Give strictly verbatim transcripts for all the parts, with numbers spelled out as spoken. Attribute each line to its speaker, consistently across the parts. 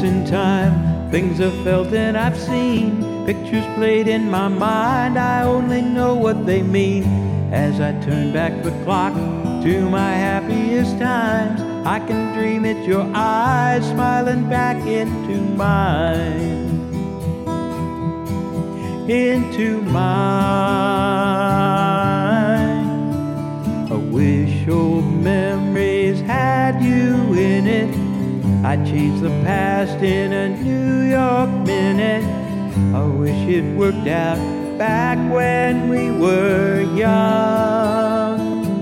Speaker 1: in time, things I've felt and I've seen, pictures played in my mind, I only know what they mean. As I turn back the clock to my happiest times, I can dream it's your eyes smiling back into mine. Into mine. I wish old memories had you in it. I'd change the past in a New York minute. I wish it worked out back when we were young.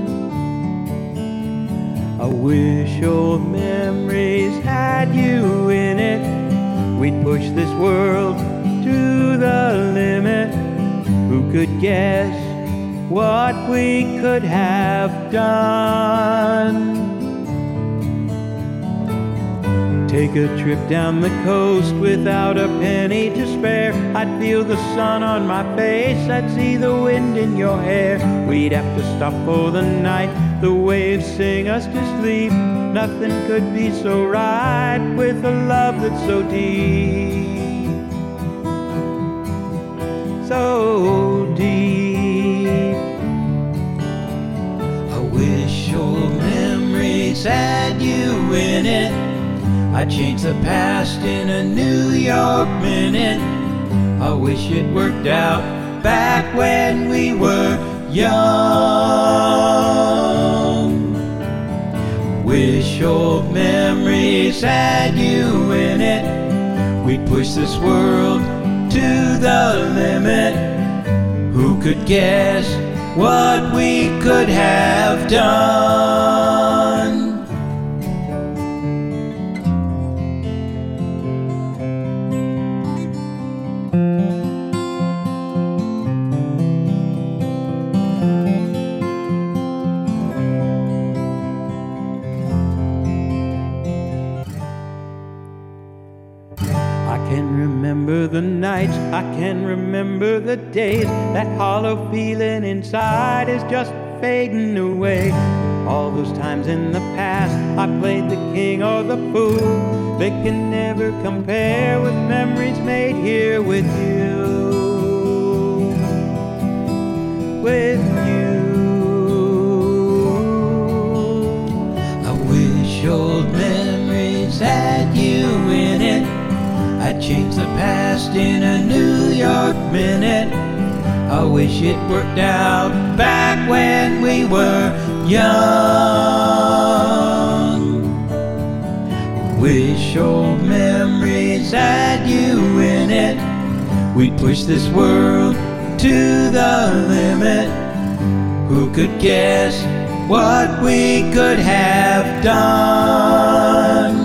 Speaker 1: I wish old memories had you in it. We'd push this world to the limit. Who could guess what we could have done? Take a trip down the coast without a penny to spare. I'd feel the sun on my face, I'd see the wind in your hair. We'd have to stop for the night, the waves sing us to sleep. Nothing could be so right with a love that's so deep, so deep. I wish old memories had you in it. I'd change the past in a New York minute. I wish it worked out back when we were young. Wish old memories had you in it. We'd push this world to the limit. Who could guess what we could have done? I can remember the nights, I can remember the days. That hollow feeling inside is just fading away. All those times in the past I played the king or the fool. They can never compare with memories made here with you. With you. I wish old memories had you in it. I'd change the past in a New York minute. I wish it worked out back when we were young. Wish old memories had you in it. We'd push this world to the limit. Who could guess what we could have done?